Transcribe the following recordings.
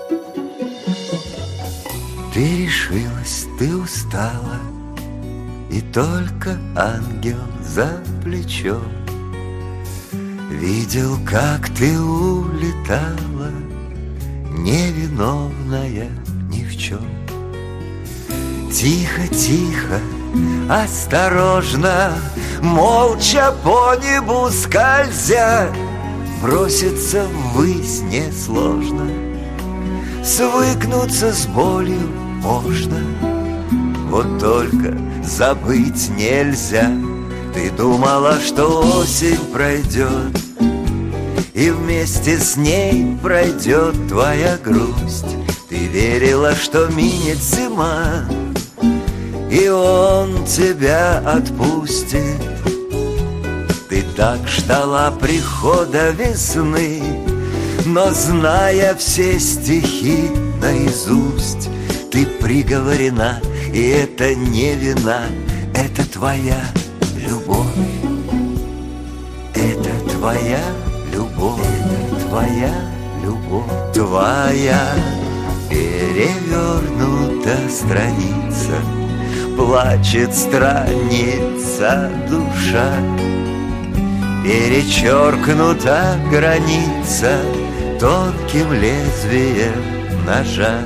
Ты решилась, ты устала, и только ангел за плечом видел, как ты улетала, невиновная ни в чем. Тихо, тихо, осторожно, молча по небу скользя, броситься ввысь несложно, свыкнуться с болью можно. Вот только забыть нельзя. Ты думала, что осень пройдет, и вместе с ней пройдет твоя грусть. Ты верила, что минет зима, и он тебя отпустит. Ты так ждала прихода весны, но, зная все стихи наизусть, ты приговорена, и это не вина, это твоя любовь. Это твоя любовь, это твоя любовь. Твоя перевернута страница, плачет страница душа, перечеркнута граница тонким лезвием ножа.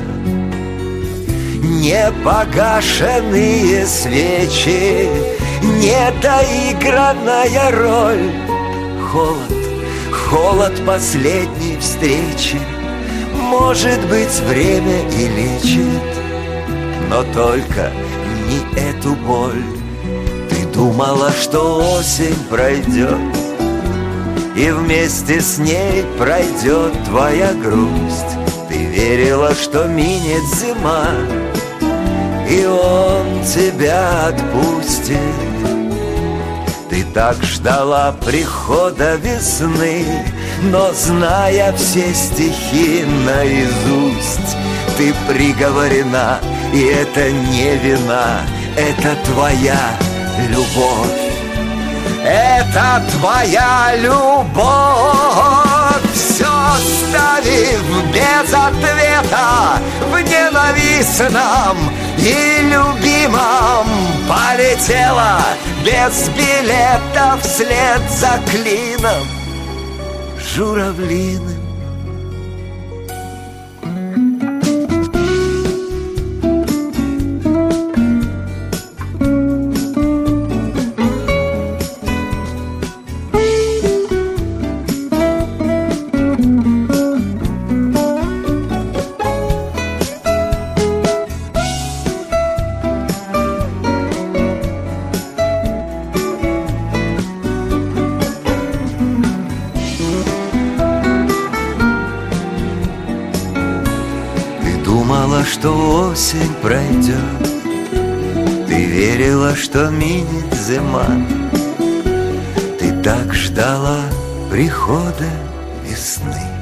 Непогашенные свечи, недоигранная роль, холод, холод последней встречи. Может быть, время и лечит, но только не эту боль. Ты думала, что осень пройдет, и вместе с ней пройдет твоя грусть. Ты верила, что минет зима, и он тебя отпустит. Ты так ждала прихода весны, но, зная все стихи наизусть, ты приговорена, и это не вина, это твоя любовь. Это твоя любовь. Все оставив без ответа, в ненавистном и любимом полетела без билета вслед за клином журавлиным. Думала, что осень пройдет, ты верила, что минет зима. Ты так ждала прихода весны.